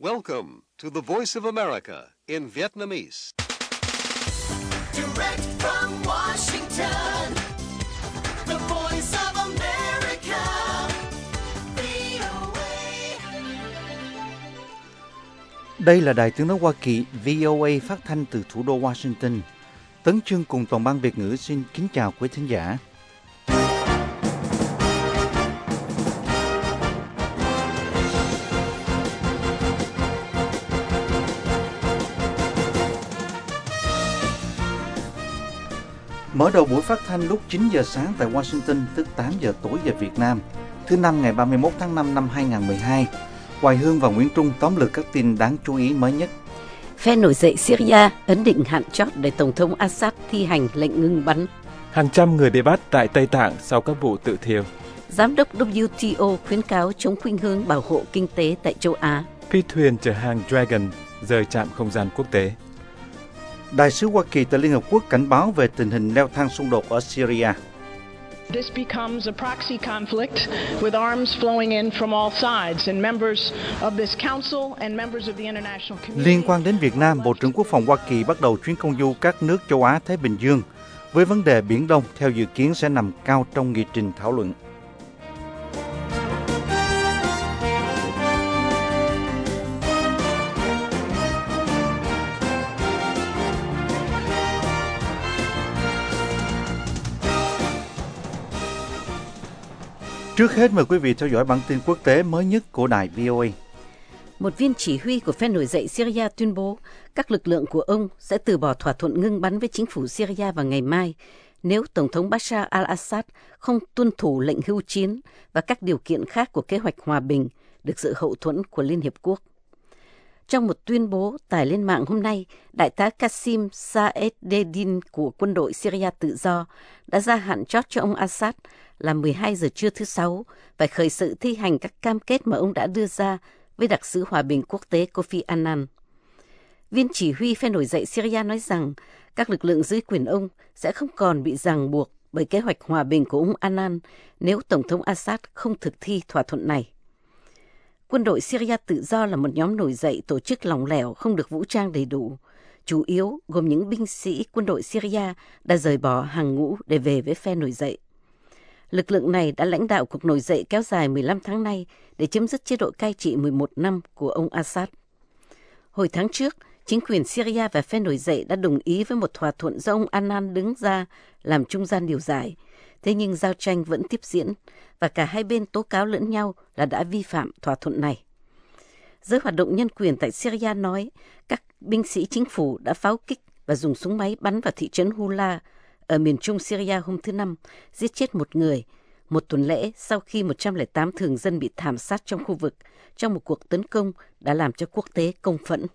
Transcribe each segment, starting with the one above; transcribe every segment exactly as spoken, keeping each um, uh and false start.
Welcome to the Voice of America in Vietnamese. Direct from Washington, the Voice of America, vê o a. Đây là Đài Tiếng nói Hoa Kỳ vê o a phát thanh từ thủ đô Washington. Tấn Chương cùng toàn ban Việt ngữ xin kính chào quý thính giả. Mở đầu buổi phát thanh lúc chín giờ sáng tại Washington, tức tám giờ tối giờ Việt Nam, thứ Năm ngày ba mươi mốt tháng năm năm hai nghìn không trăm mười hai. Hoài Hương và Nguyễn Trung tóm lược các tin đáng chú ý mới nhất. Phe nổi dậy Syria ấn định hạn chót để Tổng thống Assad thi hành lệnh ngừng bắn. Hàng trăm người bị bắt tại Tây Tạng sau các vụ tự thiêu. Giám đốc W T O khuyến cáo chống khuynh hướng bảo hộ kinh tế tại châu Á. Phi thuyền chở hàng Dragon rời trạm không gian quốc tế. Đại sứ Hoa Kỳ tại Liên Hợp Quốc cảnh báo về tình hình leo thang xung đột ở Syria. This becomes a proxy conflict with arms flowing in from all sides and members of this council and members of the international community. Liên quan đến Việt Nam, Bộ trưởng Quốc phòng Hoa Kỳ bắt đầu chuyến công du các nước châu Á Thái Bình Dương với vấn đề Biển Đông theo dự kiến sẽ nằm cao trong nghị trình thảo luận. Trước hết mời quý vị theo dõi bản tin quốc tế mới nhất của đài vê o a. Một viên chỉ huy của phe nổi dậy Syria tuyên bố các lực lượng của ông sẽ từ bỏ thỏa thuận ngưng bắn với chính phủ Syria vào ngày mai nếu Tổng thống Bashar al-Assad không tuân thủ lệnh hưu chiến và các điều kiện khác của kế hoạch hòa bình được sự hậu thuẫn của Liên Hiệp Quốc. Trong một tuyên bố tải lên mạng hôm nay, Đại tá Qasim Saeddin của quân đội Syria tự do đã ra hạn chót cho ông Assad là mười hai giờ trưa thứ Sáu phải khởi sự thi hành các cam kết mà ông đã đưa ra với đặc sứ hòa bình quốc tế Kofi Annan. Viên chỉ huy phe nổi dậy Syria nói rằng các lực lượng dưới quyền ông sẽ không còn bị ràng buộc bởi kế hoạch hòa bình của ông Annan nếu Tổng thống Assad không thực thi thỏa thuận này. Quân đội Syria tự do là một nhóm nổi dậy tổ chức lỏng lẻo không được vũ trang đầy đủ, chủ yếu gồm những binh sĩ quân đội Syria đã rời bỏ hàng ngũ để về với phe nổi dậy. Lực lượng này đã lãnh đạo cuộc nổi dậy kéo dài mười lăm tháng nay để chấm dứt chế độ cai trị mười một năm của ông Assad. Hồi tháng trước, chính quyền Syria và phe nổi dậy đã đồng ý với một thỏa thuận do ông Annan đứng ra làm trung gian điều giải. Thế nhưng giao tranh vẫn tiếp diễn và cả hai bên tố cáo lẫn nhau là đã vi phạm thỏa thuận này. Giới hoạt động nhân quyền tại Syria nói các binh sĩ chính phủ đã pháo kích và dùng súng máy bắn vào thị trấn Hula ở miền trung Syria hôm thứ Năm, giết chết một người, một tuần lễ sau khi một trăm lẻ tám thường dân bị thảm sát trong khu vực trong một cuộc tấn công đã làm cho quốc tế công phẫn.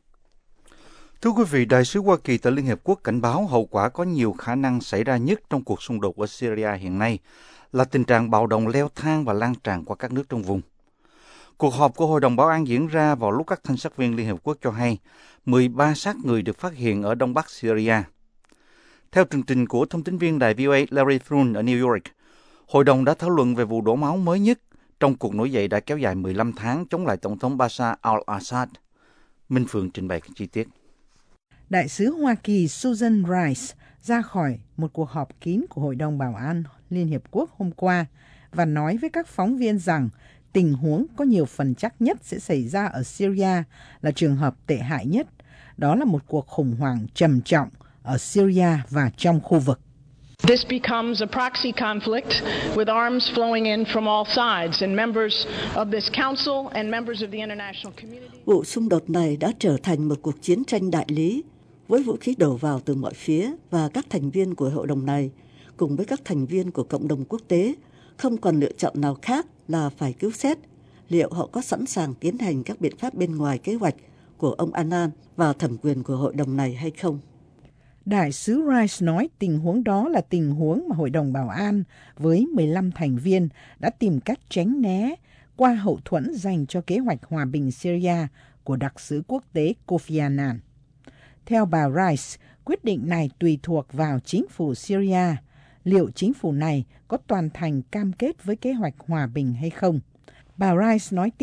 Thưa quý vị, Đại sứ Hoa Kỳ tại Liên Hiệp Quốc cảnh báo hậu quả có nhiều khả năng xảy ra nhất trong cuộc xung đột ở Syria hiện nay là tình trạng bạo động leo thang và lan tràn qua các nước trong vùng. Cuộc họp của Hội đồng Bảo an diễn ra vào lúc các thanh sát viên Liên Hiệp Quốc cho hay mười ba xác người được phát hiện ở đông bắc Syria. Theo tường trình của thông tín viên đài vê o a Larry Thrun ở New York, Hội đồng đã thảo luận về vụ đổ máu mới nhất trong cuộc nổi dậy đã kéo dài mười lăm tháng chống lại Tổng thống Bashar al-Assad. Minh Phượng trình bày chi tiết. Đại sứ Hoa Kỳ Susan Rice ra khỏi một cuộc họp kín của Hội đồng Bảo an Liên Hiệp Quốc hôm qua và nói với các phóng viên rằng tình huống có nhiều phần chắc nhất sẽ xảy ra ở Syria là trường hợp tệ hại nhất. Đó là một cuộc khủng hoảng trầm trọng ở Syria và trong khu vực. This becomes a proxy conflict with arms flowing in from all sides and members of this council and members of the international community. Vụ xung đột này đã trở thành một cuộc chiến tranh đại lý với vũ khí đổ vào từ mọi phía và các thành viên của hội đồng này cùng với các thành viên của cộng đồng quốc tế không còn lựa chọn nào khác là phải cứu xét liệu họ có sẵn sàng tiến hành các biện pháp bên ngoài kế hoạch của ông Annan và thẩm quyền của hội đồng này hay không. Đại sứ Rice nói tình huống đó là tình huống mà Hội đồng Bảo an với mười lăm thành viên đã tìm cách tránh né qua hậu thuẫn dành cho kế hoạch hòa bình Syria của đặc sứ quốc tế Kofi Annan. Theo bà Rice, quyết định này tùy thuộc vào chính phủ Syria, liệu chính phủ này có toàn thành cam kết với kế hoạch hòa bình hay không. Bà Rice nói tiếp,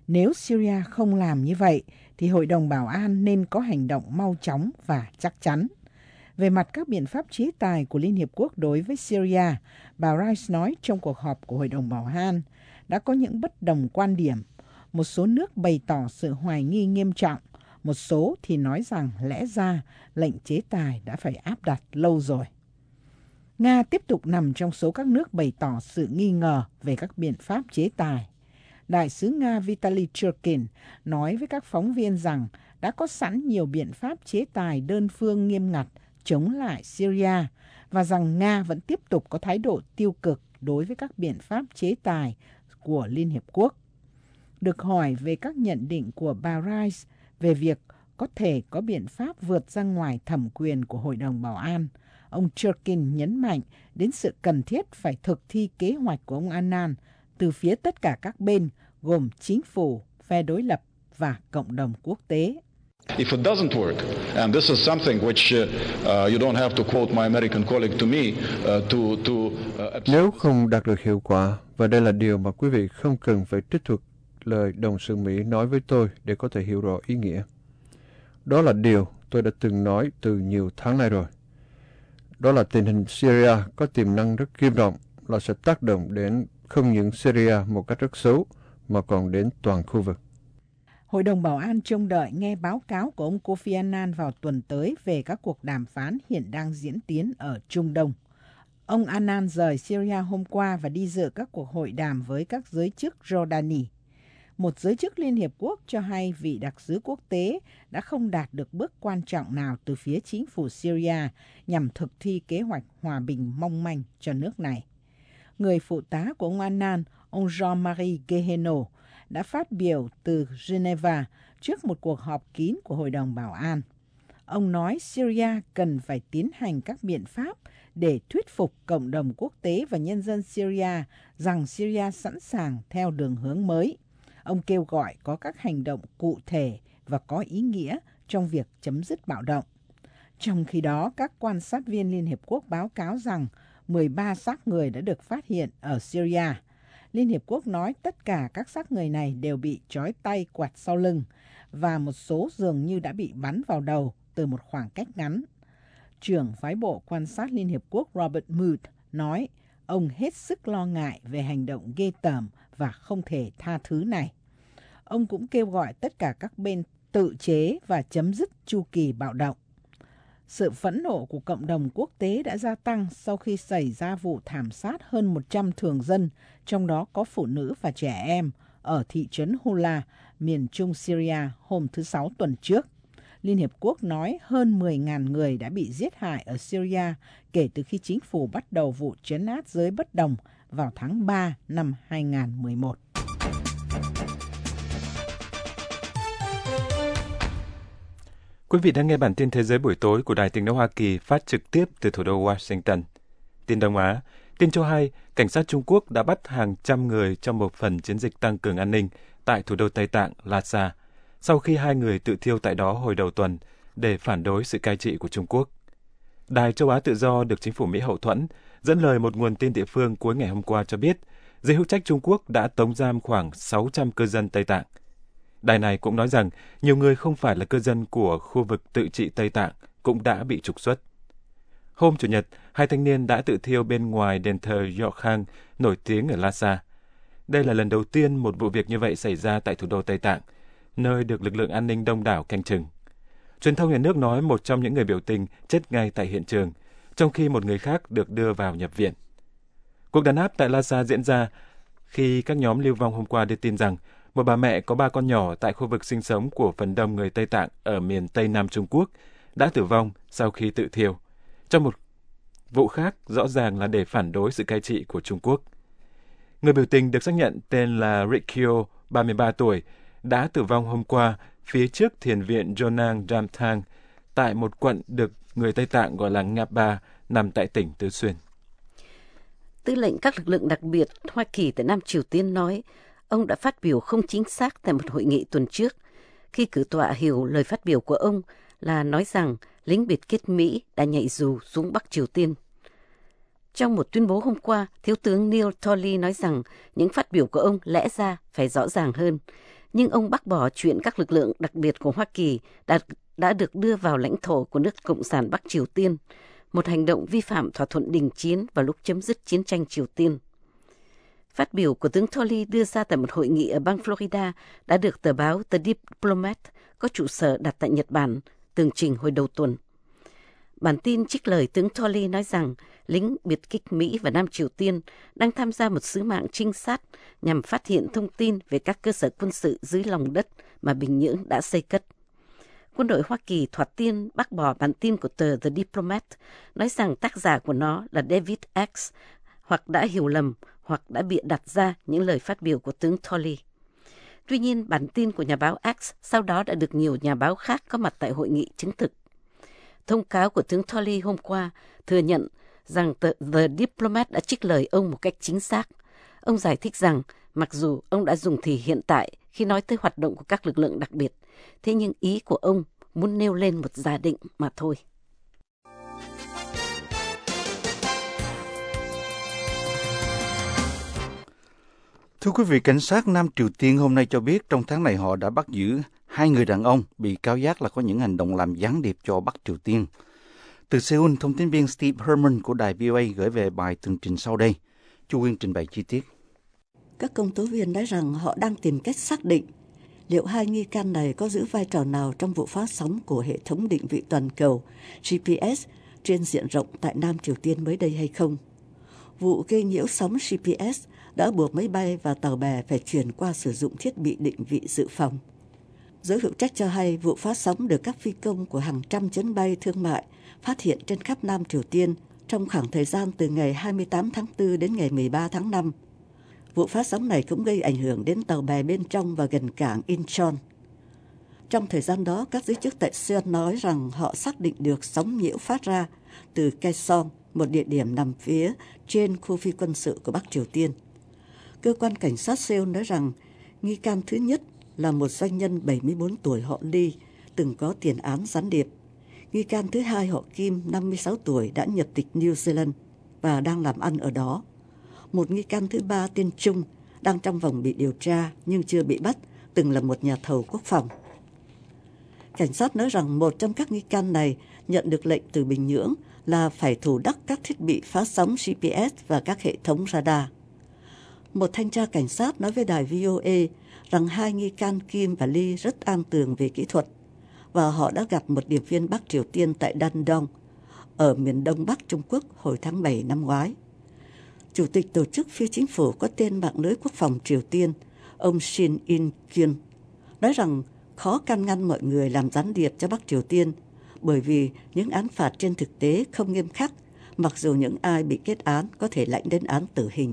Nếu Syria không làm như vậy, thì Hội đồng Bảo an nên có hành động mau chóng và chắc chắn. Về mặt các biện pháp chế tài của Liên Hiệp Quốc đối với Syria, bà Rice nói trong cuộc họp của Hội đồng Bảo an đã có những bất đồng quan điểm. Một số nước bày tỏ sự hoài nghi nghiêm trọng, một số thì nói rằng lẽ ra lệnh chế tài đã phải áp đặt lâu rồi. Nga tiếp tục nằm trong số các nước bày tỏ sự nghi ngờ về các biện pháp chế tài. Đại sứ Nga Vitaly Churkin nói với các phóng viên rằng đã có sẵn nhiều biện pháp chế tài đơn phương nghiêm ngặt chống lại Syria và rằng Nga vẫn tiếp tục có thái độ tiêu cực đối với các biện pháp chế tài của Liên Hiệp Quốc. Được hỏi về các nhận định của bà Rice về việc có thể có biện pháp vượt ra ngoài thẩm quyền của Hội đồng Bảo an, ông Churkin nhấn mạnh đến sự cần thiết phải thực thi kế hoạch của ông Annan từ phía tất cả các bên, gồm chính phủ, phe đối lập và cộng đồng quốc tế. If it doesn't work, and this is something which uh, uh, you don't have to quote my American colleague to me uh, to to. Uh, Nếu không đạt được hiệu quả, và đây là điều mà quý vị không cần phải trích thuật lời đồng sự Mỹ nói với tôi để có thể hiểu rõ ý nghĩa. Đó là điều tôi đã từng nói từ nhiều tháng nay rồi. Đó là tình hình Syria có tiềm năng rất nghiêm trọng, là sẽ tác động đến không những Syria một cách rất xấu, mà còn đến toàn khu vực. Hội đồng Bảo an trông đợi nghe báo cáo của ông Kofi Annan vào tuần tới về các cuộc đàm phán hiện đang diễn tiến ở Trung Đông. Ông Annan rời Syria hôm qua và đi dự các cuộc hội đàm với các giới chức Jordani. Một giới chức Liên Hiệp Quốc cho hay vị đặc sứ quốc tế đã không đạt được bước quan trọng nào từ phía chính phủ Syria nhằm thực thi kế hoạch hòa bình mong manh cho nước này. Người phụ tá của ông Annan, ông Jean-Marie Guéhenno, đã phát biểu từ Geneva trước một cuộc họp kín của Hội đồng Bảo an. Ông nói Syria cần phải tiến hành các biện pháp để thuyết phục cộng đồng quốc tế và nhân dân Syria rằng Syria sẵn sàng theo đường hướng mới. Ông kêu gọi có các hành động cụ thể và có ý nghĩa trong việc chấm dứt bạo động. Trong khi đó, các quan sát viên Liên Hiệp Quốc báo cáo rằng mười ba xác người đã được phát hiện ở Syria. Liên Hiệp Quốc nói tất cả các xác người này đều bị trói tay quạt sau lưng và một số dường như đã bị bắn vào đầu từ một khoảng cách ngắn. Trưởng phái bộ quan sát Liên Hiệp Quốc Robert Mood nói ông hết sức lo ngại về hành động ghê tởm và không thể tha thứ này. Ông cũng kêu gọi tất cả các bên tự chế và chấm dứt chu kỳ bạo động. Sự phẫn nộ của cộng đồng quốc tế đã gia tăng sau khi xảy ra vụ thảm sát hơn một trăm thường dân, trong đó có phụ nữ và trẻ em, ở thị trấn Hula, miền trung Syria hôm thứ Sáu tuần trước. Liên Hiệp Quốc nói hơn mười nghìn người đã bị giết hại ở Syria kể từ khi chính phủ bắt đầu vụ trấn áp giới bất đồng vào tháng ba năm hai nghìn không trăm mười một. Quý vị đang nghe bản tin Thế giới buổi tối của Đài Tiếng nói Hoa Kỳ phát trực tiếp từ thủ đô Washington. Tin Đông Á, tin cho hay cảnh sát Trung Quốc đã bắt hàng trăm người trong một phần chiến dịch tăng cường an ninh tại thủ đô Tây Tạng, Lhasa, sau khi hai người tự thiêu tại đó hồi đầu tuần để phản đối sự cai trị của Trung Quốc. Đài Châu Á Tự Do được chính phủ Mỹ hậu thuẫn dẫn lời một nguồn tin địa phương cuối ngày hôm qua cho biết giới hữu trách Trung Quốc đã tống giam khoảng sáu trăm cư dân Tây Tạng. Đài này cũng nói rằng nhiều người không phải là cư dân của khu vực tự trị Tây Tạng cũng đã bị trục xuất. Hôm Chủ nhật, hai thanh niên đã tự thiêu bên ngoài đền thờ Yokhang nổi tiếng ở Lhasa. Đây là lần đầu tiên một vụ việc như vậy xảy ra tại thủ đô Tây Tạng, nơi được lực lượng an ninh đông đảo canh chừng. Truyền thông nhà nước nói một trong những người biểu tình chết ngay tại hiện trường, trong khi một người khác được đưa vào nhập viện. Cuộc đàn áp tại Lhasa diễn ra khi các nhóm lưu vong hôm qua đưa tin rằng một bà mẹ có ba con nhỏ tại khu vực sinh sống của phần đông người Tây Tạng ở miền Tây Nam Trung Quốc đã tử vong sau khi tự thiêu. Trong một vụ khác, rõ ràng là để phản đối sự cai trị của Trung Quốc. Người biểu tình được xác nhận tên là Rikyo, ba mươi ba tuổi, đã tử vong hôm qua phía trước thiền viện Jonang Damthang tại một quận được người Tây Tạng gọi là Ngapa, nằm tại tỉnh Tứ Xuyên. Tư lệnh các lực lượng đặc biệt Hoa Kỳ tại Nam Triều Tiên nói ông đã phát biểu không chính xác tại một hội nghị tuần trước, khi cử tọa hiểu lời phát biểu của ông là nói rằng lính biệt kích Mỹ đã nhảy dù xuống Bắc Triều Tiên. Trong một tuyên bố hôm qua, Thiếu tướng Neil Toley nói rằng những phát biểu của ông lẽ ra phải rõ ràng hơn. nhưng ông bác bỏ chuyện các lực lượng đặc biệt của Hoa Kỳ đã, đã được đưa vào lãnh thổ của nước Cộng sản Bắc Triều Tiên, một hành động vi phạm thỏa thuận đình chiến vào lúc chấm dứt chiến tranh Triều Tiên. Phát biểu của tướng Tolley đưa ra tại một hội nghị ở bang Florida đã được tờ báo The Diplomat có trụ sở đặt tại Nhật Bản tường trình hồi đầu tuần. Bản tin trích lời tướng Tolley nói rằng lính biệt kích Mỹ và Nam Triều Tiên đang tham gia một sứ mạng trinh sát nhằm phát hiện thông tin về các cơ sở quân sự dưới lòng đất mà Bình Nhưỡng đã xây cất. Quân đội Hoa Kỳ thoạt tiên bác bỏ bản tin của tờ The Diplomat, nói rằng tác giả của nó là David X, hoặc đã hiểu lầm hoặc đã bịa đặt ra những lời phát biểu của tướng Tolley. Tuy nhiên, bản tin của nhà báo X sau đó đã được nhiều nhà báo khác có mặt tại hội nghị chứng thực. Thông cáo của tướng Tolley hôm qua thừa nhận rằng tờ The Diplomat đã trích lời ông một cách chính xác. Ông giải thích rằng mặc dù ông đã dùng thì hiện tại khi nói tới hoạt động của các lực lượng đặc biệt, thế nhưng ý của ông muốn nêu lên một giả định mà thôi. Thưa quý vị, cảnh sát Nam Triều Tiên hôm nay cho biết trong tháng này họ đã bắt giữ hai người đàn ông bị cáo giác là có những hành động làm gián điệp cho Bắc Triều Tiên. Từ Seoul, thông tin viên Steve Herman của đài vê o a gửi về bài tường trình sau đây. Chu Quyên trình bày chi tiết. Các công tố viên nói rằng họ đang tìm cách xác định liệu hai nghi can này có giữ vai trò nào trong vụ phá sóng của hệ thống định vị toàn cầu G P S trên diện rộng tại Nam Triều Tiên mới đây hay không. Vụ gây nhiễu sóng G P S đã buộc máy bay và tàu bè phải chuyển qua sử dụng thiết bị định vị dự phòng. Giới hữu trách cho hay vụ phá sóng được các phi công của hàng trăm chuyến bay thương mại phát hiện trên khắp Nam Triều Tiên trong khoảng thời gian từ ngày hai mươi tám tháng tư đến ngày mười ba tháng năm. Vụ phát sóng này cũng gây ảnh hưởng đến tàu bè bên trong và gần cảng Incheon. Trong thời gian đó, các giới chức tại Seoul nói rằng họ xác định được sóng nhiễu phát ra từ Kaesong, một địa điểm nằm phía trên khu phi quân sự của Bắc Triều Tiên. Cơ quan cảnh sát Seoul nói rằng nghi can thứ nhất là một doanh nhân bảy mươi bốn tuổi họ Lee, từng có tiền án gián điệp. Nghi can thứ hai họ Kim, năm mươi sáu tuổi, đã nhập tịch New Zealand và đang làm ăn ở đó. Một nghi can thứ ba tên Trung đang trong vòng bị điều tra nhưng chưa bị bắt, từng là một nhà thầu quốc phòng. Cảnh sát nói rằng một trong các nghi can này nhận được lệnh từ Bình Nhưỡng là phải thủ đắc các thiết bị phá sóng G P S và các hệ thống radar. Một thanh tra cảnh sát nói với đài vê o a rằng hai nghi can Kim và Lee rất an tường về kỹ thuật và họ đã gặp một điệp viên Bắc Triều Tiên tại Dandong, ở miền đông bắc Trung Quốc hồi tháng bảy năm ngoái. Chủ tịch tổ chức phi chính phủ có tên mạng lưới quốc phòng Triều Tiên, ông Shin In-kyun, nói rằng khó can ngăn mọi người làm gián điệp cho Bắc Triều Tiên bởi vì những án phạt trên thực tế không nghiêm khắc, mặc dù những ai bị kết án có thể lãnh đến án tử hình.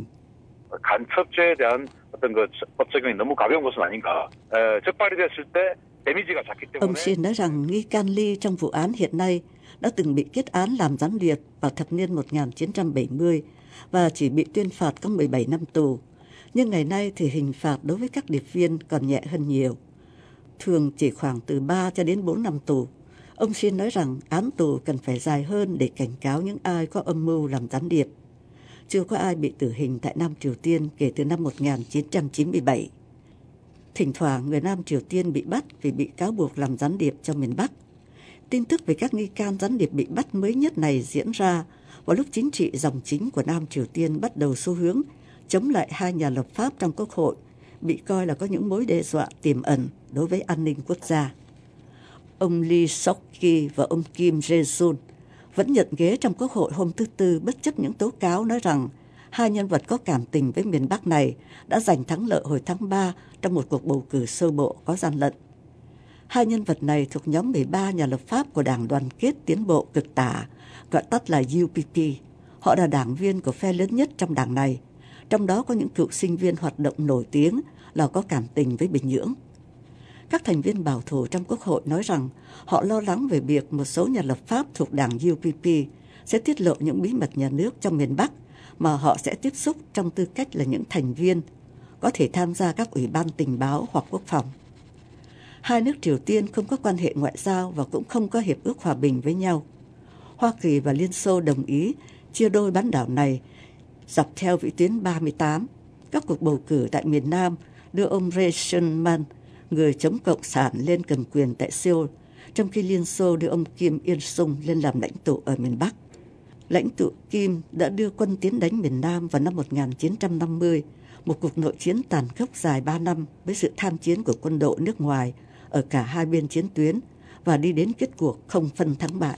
간첩죄에 대한 어떤 그 법 적용이 너무 가벼운 것은 아닌가. 적발이 됐을 때 데미지가 작기 때문에. Ông Shin nói rằng nghi can Lee trong vụ án hiện nay đã từng bị kết án làm gián điệp vào thập niên một nghìn chín trăm bảy mươi và chỉ bị tuyên phạt có mười bảy năm tù. Nhưng ngày nay thì hình phạt đối với các điệp viên còn nhẹ hơn nhiều, thường chỉ khoảng từ ba cho đến bốn năm tù. Ông Shin nói rằng án tù cần phải dài hơn để cảnh cáo những ai có âm mưu làm gián điệp. Chưa có ai bị tử hình tại Nam Triều Tiên kể từ năm một nghìn chín trăm chín mươi bảy. Thỉnh thoảng người Nam Triều Tiên bị bắt vì bị cáo buộc làm gián điệp cho miền Bắc. Tin tức về các nghi can gián điệp bị bắt mới nhất này diễn ra vào lúc chính trị dòng chính của Nam Triều Tiên bắt đầu xu hướng chống lại hai nhà lập pháp trong Quốc hội, bị coi là có những mối đe dọa tiềm ẩn đối với an ninh quốc gia. Ông Lee Sok-ki và ông Kim Jae-sun vẫn nhận ghế trong Quốc hội hôm thứ Tư bất chấp những tố cáo nói rằng hai nhân vật có cảm tình với miền Bắc này đã giành thắng lợi hồi tháng ba trong một cuộc bầu cử sơ bộ có gian lận. Hai nhân vật này thuộc nhóm mười ba nhà lập pháp của Đảng Đoàn kết Tiến bộ cực tả, gọi tắt là U P P. Họ là đảng viên của phe lớn nhất trong đảng này, trong đó có những cựu sinh viên hoạt động nổi tiếng là có cảm tình với Bình Nhưỡng. Các thành viên bảo thủ trong Quốc hội nói rằng họ lo lắng về việc một số nhà lập pháp thuộc đảng U P P sẽ tiết lộ những bí mật nhà nước trong miền Bắc mà họ sẽ tiếp xúc trong tư cách là những thành viên, có thể tham gia các ủy ban tình báo hoặc quốc phòng. Hai nước Triều Tiên không có quan hệ ngoại giao và cũng không có hiệp ước hòa bình với nhau. Hoa Kỳ và Liên Xô đồng ý chia đôi bán đảo này dọc theo vĩ tuyến ba mươi tám. Các cuộc bầu cử tại miền Nam đưa ông Ri Shun-man người chống cộng sản lên cầm quyền tại Seoul, trong khi Liên Xô đưa ông Kim Il-sung lên làm lãnh tụ ở miền Bắc. Lãnh tụ Kim đã đưa quân tiến đánh miền Nam vào năm một nghìn chín trăm năm mươi, một cuộc nội chiến tàn khốc dài ba năm với sự tham chiến của quân đội nước ngoài ở cả hai bên chiến tuyến và đi đến kết cuộc không phân thắng bại.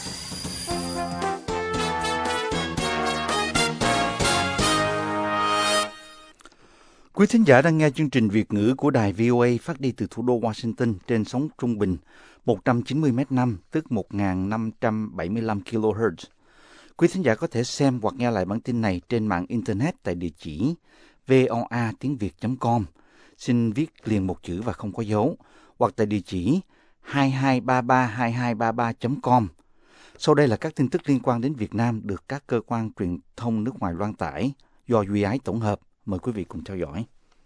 Quý thính giả đang nghe chương trình Việt ngữ của đài vê o a phát đi từ thủ đô Washington trên sóng trung bình một trăm chín mươi mét năm, tức một nghìn năm trăm bảy mươi lăm ki lô héc. Quý thính giả có thể xem hoặc nghe lại bản tin này trên mạng Internet tại địa chỉ voa tiếng việt chấm com. Xin viết liền một chữ và không có dấu, hoặc tại địa chỉ hai hai ba ba hai hai ba ba chấm com. Sau đây là các tin tức liên quan đến Việt Nam được các cơ quan truyền thông nước ngoài loan tải do Duy Ái tổng hợp. Mời quý vị cùng theo dõi.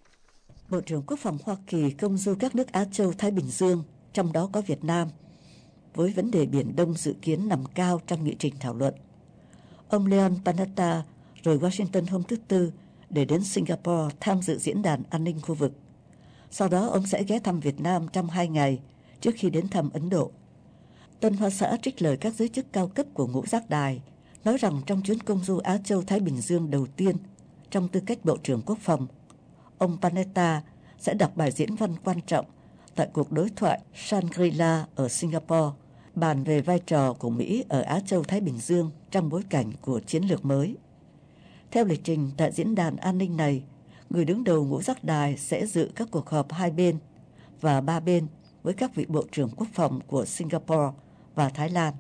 Bộ trưởng Quốc phòng Hoa Kỳ công du các nước Á Châu Thái Bình Dương, trong đó có Việt Nam, với vấn đề Biển Đông dự kiến nằm cao trong nghị trình thảo luận. Ông Leon Panetta rời Washington hôm thứ Tư để đến Singapore tham dự diễn đàn an ninh khu vực. Sau đó ông sẽ ghé thăm Việt Nam trong hai ngày trước khi đến thăm Ấn Độ. Tân Hoa Xã trích lời các giới chức cao cấp của Ngũ Giác Đài, nói rằng trong chuyến công du Á Châu Thái Bình Dương đầu tiên trong tư cách Bộ trưởng Quốc phòng, ông Panetta sẽ đọc bài diễn văn quan trọng tại cuộc đối thoại Shangri-La ở Singapore, bàn về vai trò của Mỹ ở Á Châu Thái Bình Dương trong bối cảnh của chiến lược mới. Theo lịch trình tại diễn đàn an ninh này, người đứng đầu Ngũ Giác Đài sẽ dự các cuộc họp hai bên và ba bên với các vị bộ trưởng quốc phòng của Singapore và Thái Lan.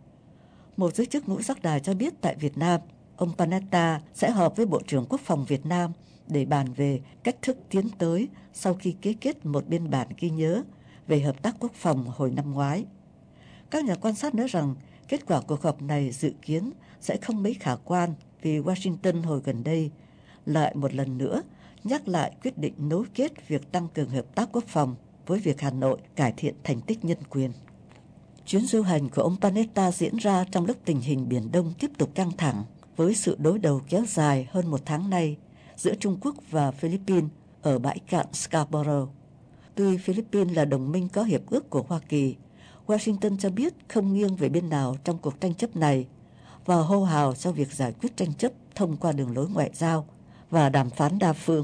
Một giới chức Ngũ Giác Đài cho biết tại Việt Nam, ông Panetta sẽ họp với Bộ trưởng Quốc phòng Việt Nam để bàn về cách thức tiến tới sau khi ký kết một biên bản ghi nhớ về hợp tác quốc phòng hồi năm ngoái. Các nhà quan sát nói rằng kết quả cuộc họp này dự kiến sẽ không mấy khả quan vì Washington hồi gần đây lại một lần nữa nhắc lại quyết định nối kết việc tăng cường hợp tác quốc phòng với việc Hà Nội cải thiện thành tích nhân quyền. Chuyến du hành của ông Panetta diễn ra trong lúc tình hình Biển Đông tiếp tục căng thẳng với sự đối đầu kéo dài hơn một tháng nay giữa Trung Quốc và Philippines ở bãi cạn Scarborough. Tuy Philippines là đồng minh có hiệp ước của Hoa Kỳ, Washington cho biết không nghiêng về bên nào trong cuộc tranh chấp này và hô hào cho việc giải quyết tranh chấp thông qua đường lối ngoại giao và đàm phán đa phương.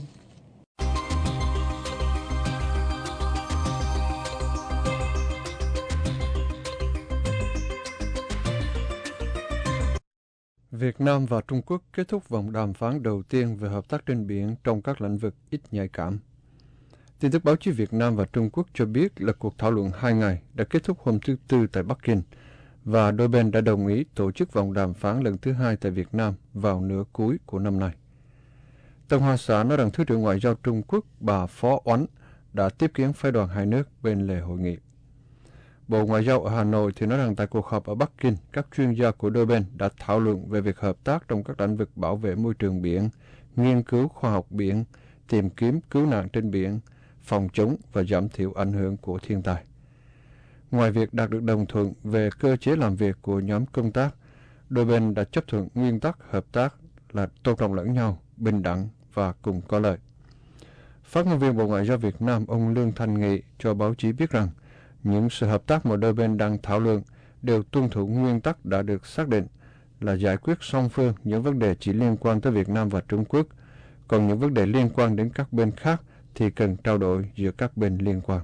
Việt Nam và Trung Quốc kết thúc vòng đàm phán đầu tiên về hợp tác trên biển trong các lĩnh vực ít nhạy cảm. Tin tức báo chí Việt Nam và Trung Quốc cho biết là cuộc thảo luận hai ngày đã kết thúc hôm thứ Tư tại Bắc Kinh và đôi bên đã đồng ý tổ chức vòng đàm phán lần thứ hai tại Việt Nam vào nửa cuối của năm nay. Tân Hoa Xã nói rằng Thứ trưởng Ngoại giao Trung Quốc bà Phó Oánh đã tiếp kiến phái đoàn hai nước bên lề hội nghị. Bộ Ngoại giao ở Hà Nội thì nói rằng tại cuộc họp ở Bắc Kinh, các chuyên gia của đôi bên đã thảo luận về việc hợp tác trong các lĩnh vực bảo vệ môi trường biển, nghiên cứu khoa học biển, tìm kiếm cứu nạn trên biển, phòng chống và giảm thiểu ảnh hưởng của thiên tai. Ngoài việc đạt được đồng thuận về cơ chế làm việc của nhóm công tác, đôi bên đã chấp thuận nguyên tắc hợp tác là tôn trọng lẫn nhau, bình đẳng và cùng có lợi. Phát ngôn viên Bộ Ngoại giao Việt Nam ông Lương Thanh Nghị cho báo chí biết rằng những sự hợp tác mà đôi bên đang thảo luận đều tuân thủ nguyên tắc đã được xác định là giải quyết song phương những vấn đề chỉ liên quan tới Việt Nam và Trung Quốc, còn những vấn đề liên quan đến các bên khác thì cần trao đổi giữa các bên liên quan.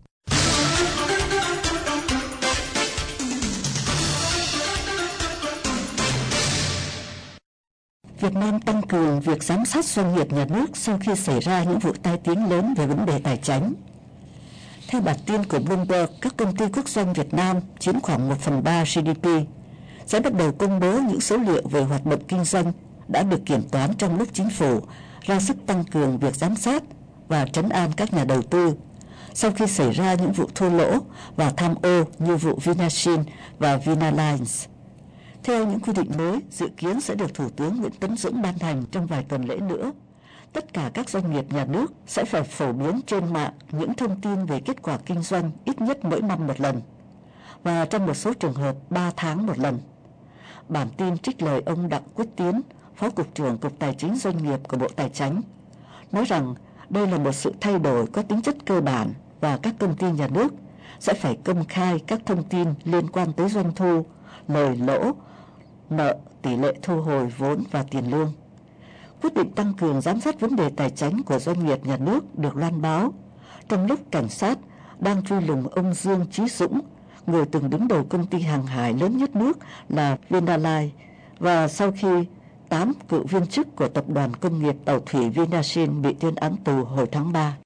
Việt Nam tăng cường việc giám sát doanh nghiệp nhà nước sau khi xảy ra những vụ tai tiếng lớn về vấn đề tài chính. Theo bản tin của Bloomberg, các công ty quốc doanh Việt Nam chiếm khoảng một phần ba giê đê pê, sẽ bắt đầu công bố những số liệu về hoạt động kinh doanh đã được kiểm toán trong lúc chính phủ ra sức tăng cường việc giám sát và trấn an các nhà đầu tư sau khi xảy ra những vụ thua lỗ và tham ô như vụ Vinashin và Vinalines. Theo những quy định mới, dự kiến sẽ được Thủ tướng Nguyễn Tấn Dũng ban hành trong vài tuần lễ nữa, tất cả các doanh nghiệp nhà nước sẽ phải phổ biến trên mạng những thông tin về kết quả kinh doanh ít nhất mỗi năm một lần, và trong một số trường hợp ba tháng một lần. Bản tin trích lời ông Đặng Quốc Tiến, Phó Cục trưởng Cục Tài chính Doanh nghiệp của Bộ Tài chính, nói rằng đây là một sự thay đổi có tính chất cơ bản và các công ty nhà nước sẽ phải công khai các thông tin liên quan tới doanh thu, lời lỗ, nợ, tỷ lệ thu hồi vốn và tiền lương. Quyết định tăng cường giám sát vấn đề tài chính của doanh nghiệp nhà nước được loan báo trong lúc cảnh sát đang truy lùng ông Dương Chí Dũng, người từng đứng đầu công ty hàng hải lớn nhất nước là Vinalines, và sau khi tám cựu viên chức của tập đoàn công nghiệp tàu thủy Vinasin bị tuyên án tù hồi tháng ba.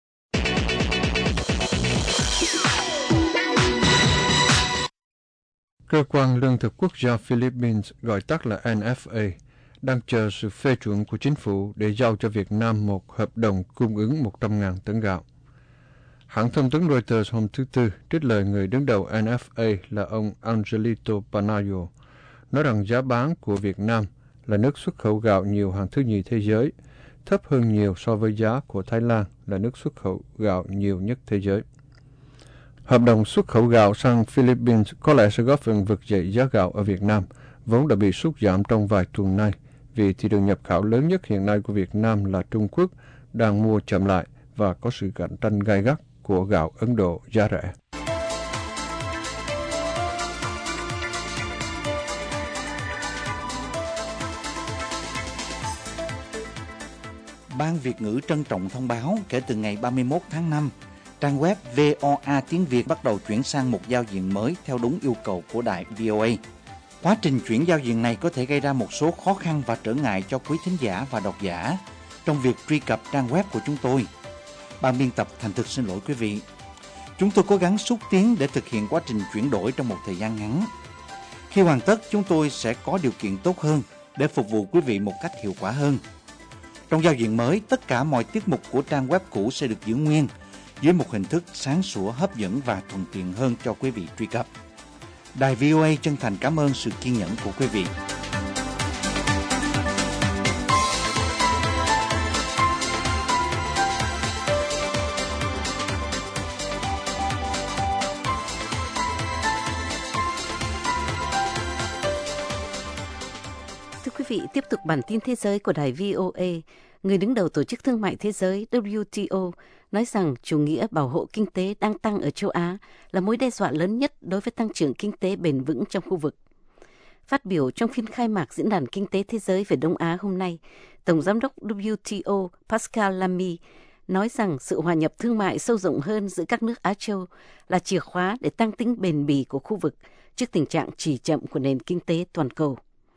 Cơ quan Lương thực Quốc gia Philippines, gọi tắt là en ép a, đang chờ sự phê chuẩn của chính phủ để giao cho Việt Nam một hợp đồng cung ứng một trăm nghìn tấn gạo. Hãng thông tấn Reuters hôm thứ Tư trích lời người đứng đầu en ép a là ông Angelito Panayo, nói rằng giá bán của Việt Nam là nước xuất khẩu gạo nhiều hàng thứ nhì thế giới, thấp hơn nhiều so với giá của Thái Lan là nước xuất khẩu gạo nhiều nhất thế giới. Hợp đồng xuất khẩu gạo sang Philippines có lẽ sẽ góp phần vực dậy giá gạo ở Việt Nam, vốn đã bị sút giảm trong vài tuần nay, vì thị trường nhập khẩu lớn nhất hiện nay của Việt Nam là Trung Quốc đang mua chậm lại và có sự cạnh tranh gay gắt của gạo Ấn Độ giá rẻ. Ban Việt ngữ trân trọng thông báo kể từ ngày ba mươi mốt tháng năm, trang web vê o a tiếng Việt bắt đầu chuyển sang một giao diện mới theo đúng yêu cầu của đài vê o a. Quá trình chuyển giao diện này có thể gây ra một số khó khăn và trở ngại cho quý thính giả và độc giả trong việc truy cập trang web của chúng tôi. Ban biên tập thành thực xin lỗi quý vị. Chúng tôi cố gắng xúc tiến để thực hiện quá trình chuyển đổi trong một thời gian ngắn. Khi hoàn tất, chúng tôi sẽ có điều kiện tốt hơn để phục vụ quý vị một cách hiệu quả hơn. Trong giao diện mới, tất cả mọi tiết mục của trang web cũ sẽ được giữ nguyên dưới một hình thức sáng sủa, hấp dẫn và thuận tiện hơn cho quý vị truy cập. Đài vê o a chân thành cảm ơn sự kiên nhẫn của quý vị. Thưa quý vị, tiếp tục bản tin thế giới của đài vê o a. Người đứng đầu Tổ chức Thương mại Thế giới W T O nói rằng chủ nghĩa bảo hộ kinh tế đang tăng ở châu Á là mối đe dọa lớn nhất đối với tăng trưởng kinh tế bền vững trong khu vực. Phát biểu trong phiên khai mạc Diễn đàn Kinh tế Thế giới về Đông Á hôm nay, Tổng giám đốc W T O Pascal Lamy nói rằng sự hòa nhập thương mại sâu rộng hơn giữa các nước Á Châu là chìa khóa để tăng tính bền bỉ của khu vực trước tình trạng trì chậm của nền kinh tế toàn cầu.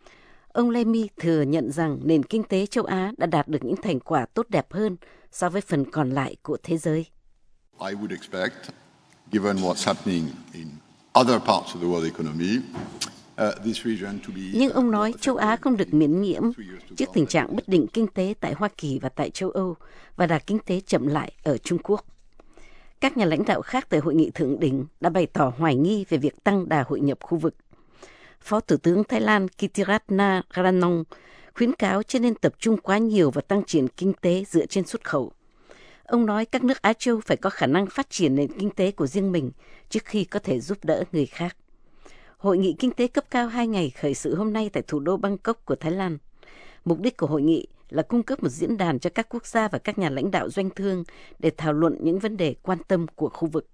Ông Lamy thừa nhận rằng nền kinh tế châu Á đã đạt được những thành quả tốt đẹp hơn so với phần còn lại của thế giới. I would expect, given what's happening in other parts of the world economy, uh, this region to be. Nhưng ông nói châu Á không được miễn nhiễm trước tình trạng bất định kinh tế tại Hoa Kỳ và tại châu Âu và đà kinh tế chậm lại ở Trung Quốc. Các nhà lãnh đạo khác tại hội nghị thượng đỉnh đã bày tỏ hoài nghi về việc tăng đà hội nhập khu vực. Phó Thủ tướng Thái Lan Kittiratna Ranong khuyến cáo chưa nên tập trung quá nhiều vào tăng trưởng kinh tế dựa trên xuất khẩu. Ông nói các nước Á Châu phải có khả năng phát triển nền kinh tế của riêng mình trước khi có thể giúp đỡ người khác. Hội nghị kinh tế cấp cao hai ngày khởi sự hôm nay tại thủ đô Bangkok của Thái Lan. Mục đích của hội nghị là cung cấp một diễn đàn cho các quốc gia và các nhà lãnh đạo doanh thương để thảo luận những vấn đề quan tâm của khu vực.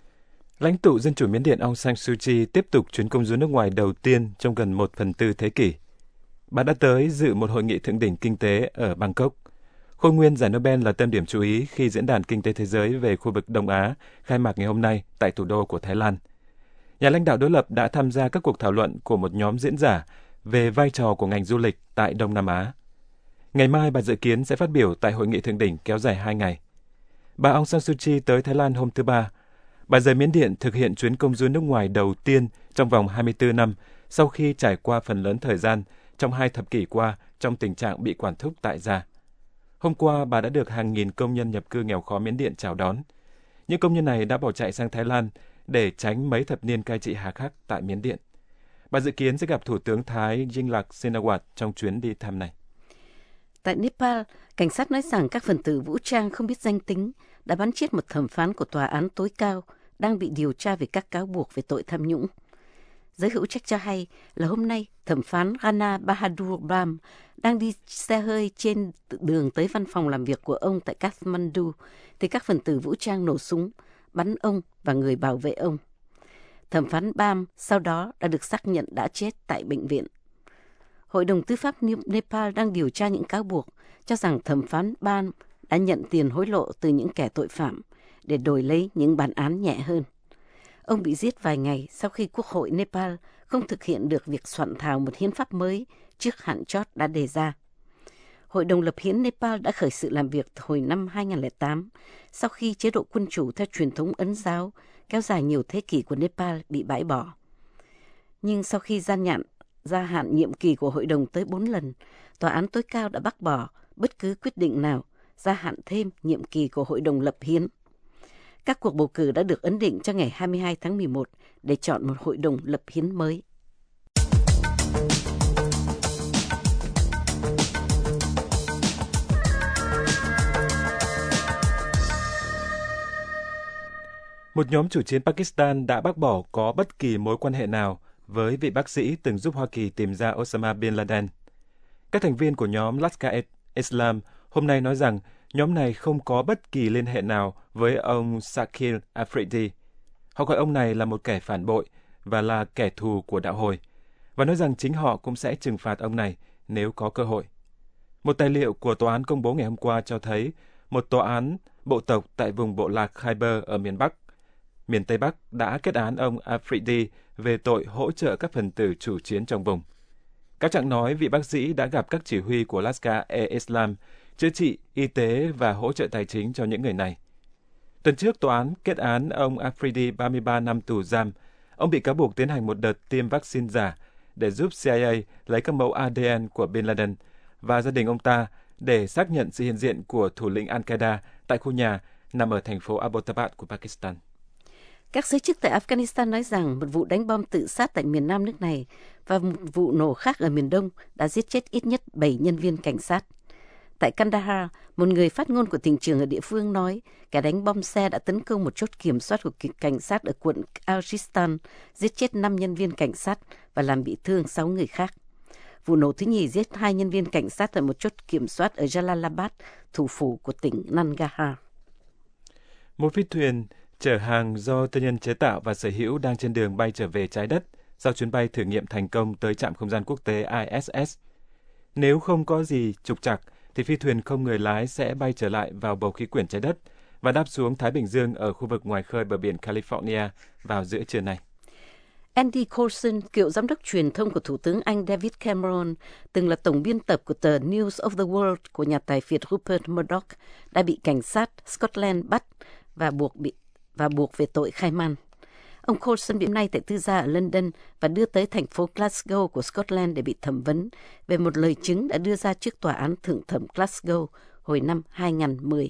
Lãnh tụ Dân chủ Miến Điện Aung San Suu Kyi tiếp tục chuyến công du nước ngoài đầu tiên trong gần một phần tư thế kỷ. Bà đã tới dự một hội nghị thượng đỉnh kinh tế ở Bangkok. Khôi nguyên giải Nobel là tâm điểm chú ý khi Diễn đàn Kinh tế Thế giới về khu vực Đông Á khai mạc ngày hôm nay tại thủ đô của Thái Lan. Nhà lãnh đạo đối lập đã tham gia các cuộc thảo luận của một nhóm diễn giả về vai trò của ngành du lịch tại Đông Nam Á. Ngày mai, bà dự kiến sẽ phát biểu tại hội nghị thượng đỉnh kéo dài hai ngày. Bà Aung San Suu Kyi tới Thái Lan hôm thứ Ba. Bà rời Miến Điện thực hiện chuyến công du nước ngoài đầu tiên trong vòng hai mươi tư năm sau khi trải qua phần lớn thời gian trong hai thập kỷ qua trong tình trạng bị quản thúc tại gia. Hôm qua, bà đã được hàng nghìn công nhân nhập cư nghèo khó Miến Điện chào đón. Những công nhân này đã bỏ chạy sang Thái Lan để tránh mấy thập niên cai trị hà khắc tại Miến Điện. Bà dự kiến sẽ gặp Thủ tướng Thái Yingluck Shinawatra trong chuyến đi thăm này. Tại Nepal, cảnh sát nói rằng các phần tử vũ trang không biết danh tính đã bắn chết một thẩm phán của tòa án tối cao đang bị điều tra về các cáo buộc về tội tham nhũng. Giới hữu trách cho hay là hôm nay, thẩm phán Rana Bahadur Bam đang đi xe hơi trên đường tới văn phòng làm việc của ông tại Kathmandu thì các phần tử vũ trang nổ súng bắn ông và người bảo vệ ông. Thẩm phán Bam sau đó đã được xác nhận đã chết tại bệnh viện. Hội đồng Tư pháp Nepal đang điều tra những cáo buộc cho rằng thẩm phán Bam đã nhận tiền hối lộ từ những kẻ tội phạm để đổi lấy những bản án nhẹ hơn. Ông bị giết vài ngày sau khi Quốc hội Nepal không thực hiện được việc soạn thảo một hiến pháp mới trước hạn chót đã đề ra. Hội đồng lập hiến Nepal đã khởi sự làm việc hồi năm hai nghìn không trăm lẻ tám sau khi chế độ quân chủ theo truyền thống Ấn giáo kéo dài nhiều thế kỷ của Nepal bị bãi bỏ. Nhưng sau khi gian nhạn gia hạn nhiệm kỳ của hội đồng tới bốn lần, tòa án tối cao đã bác bỏ bất cứ quyết định nào gia hạn thêm nhiệm kỳ của hội đồng lập hiến. Các cuộc bầu cử đã được ấn định cho ngày hai mươi hai tháng mười một để chọn một hội đồng lập hiến mới. Một nhóm chủ chiến Pakistan đã bác bỏ có bất kỳ mối quan hệ nào với vị bác sĩ từng giúp Hoa Kỳ tìm ra Osama Bin Laden. Các thành viên của nhóm Lashkar-e-Islam hôm nay nói rằng nhóm này không có bất kỳ liên hệ nào với ông Shakil Afridi. Họ gọi ông này là một kẻ phản bội và là kẻ thù của đạo hồi, và nói rằng chính họ cũng sẽ trừng phạt ông này nếu có cơ hội. Một tài liệu của tòa án công bố ngày hôm qua cho thấy một tòa án bộ tộc tại vùng bộ lạc Khyber ở miền Bắc, miền Tây Bắc đã kết án ông Afridi về tội hỗ trợ các phần tử chủ chiến trong vùng. Cáo trạng nói vị bác sĩ đã gặp các chỉ huy của Lashkar-e-Islam chữa trị, y tế và hỗ trợ tài chính cho những người này. Tuần trước, tòa án kết án ông Afridi ba mươi ba năm tù giam. Ông bị cáo buộc tiến hành một đợt tiêm vaccine giả để giúp C I A lấy các mẫu A D N của Bin Laden và gia đình ông ta để xác nhận sự hiện diện của thủ lĩnh Al-Qaeda tại khu nhà nằm ở thành phố Abbottabad của Pakistan. Các giới chức tại Afghanistan nói rằng một vụ đánh bom tự sát tại miền nam nước này và một vụ nổ khác ở miền đông đã giết chết ít nhất bảy nhân viên cảnh sát. Tại Kandahar, một người phát ngôn của tỉnh trưởng ở địa phương nói kẻ đánh bom xe đã tấn công một chốt kiểm soát của cảnh sát ở quận Al-Sistan, giết chết năm nhân viên cảnh sát và làm bị thương sáu người khác. Vụ nổ thứ nhì giết hai nhân viên cảnh sát tại một chốt kiểm soát ở Jalalabad, thủ phủ của tỉnh Nangarhar. Một phi thuyền chở hàng do tư nhân chế tạo và sở hữu đang trên đường bay trở về trái đất sau chuyến bay thử nghiệm thành công tới trạm không gian quốc tế I S S. Nếu không có gì trục trặc, thì phi thuyền không người lái sẽ bay trở lại vào bầu khí quyển trái đất và đáp xuống Thái Bình Dương ở khu vực ngoài khơi bờ biển California vào giữa trưa nay. Andy Coulson, cựu giám đốc truyền thông của Thủ tướng Anh David Cameron, từng là tổng biên tập của tờ News of the World của nhà tài phiệt Rupert Murdoch, đã bị cảnh sát Scotland bắt và buộc bị và buộc về tội khai man. Ông Coulson bị nay tại tư gia ở London và đưa tới thành phố Glasgow của Scotland để bị thẩm vấn về một lời chứng đã đưa ra trước tòa án thượng thẩm Glasgow hồi năm hai nghìn không trăm mười.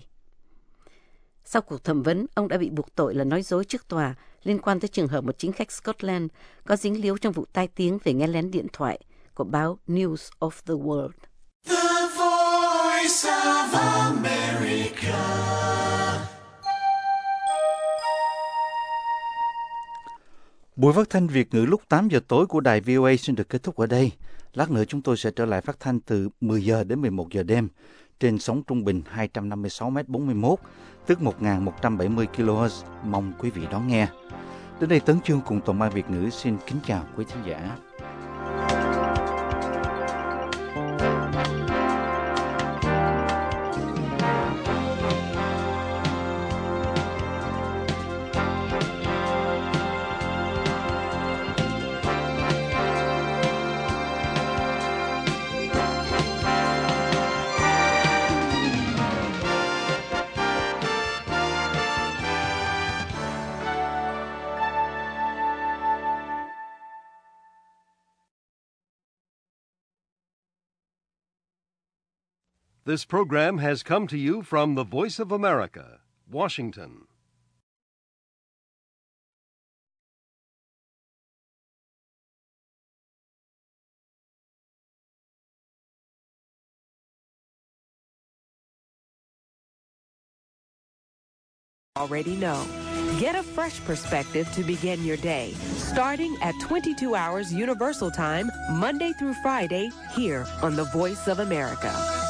Sau cuộc thẩm vấn, ông đã bị buộc tội là nói dối trước tòa liên quan tới trường hợp một chính khách Scotland có dính líu trong vụ tai tiếng về nghe lén điện thoại của báo News of the World. The Voice of America. Buổi phát thanh Việt ngữ lúc tám giờ tối của đài vê o a xin được kết thúc ở đây. Lát nữa chúng tôi sẽ trở lại phát thanh từ mười giờ đến mười một giờ đêm trên sóng trung bình hai trăm năm mươi sáu mét bốn mươi mốt, tức một nghìn một trăm bảy mươi ki lô héc. Mong quý vị đón nghe. Đến đây Tấn Chương cùng toàn ban Việt ngữ xin kính chào quý thính giả. This program has come to you from the Voice of America, Washington. Already know. Get a fresh perspective to begin your day, starting at twenty-two hours Universal Time, Monday through Friday, here on the Voice of America.